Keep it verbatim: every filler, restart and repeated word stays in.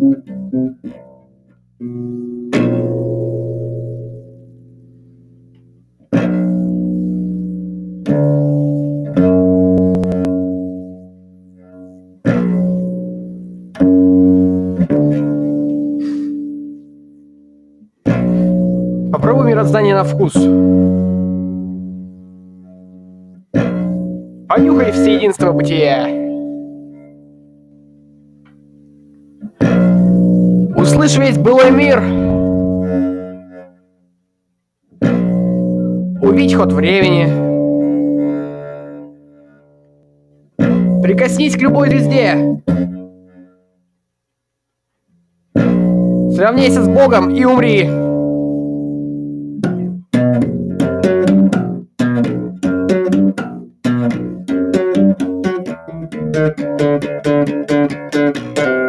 Попробуй мироздание на вкус. Понюхай всеединство бытия. Услышь весь былой мир. Увидь ход времени. Прикоснись к любой звезде. Сравняйся с Богом и умри. Thank you.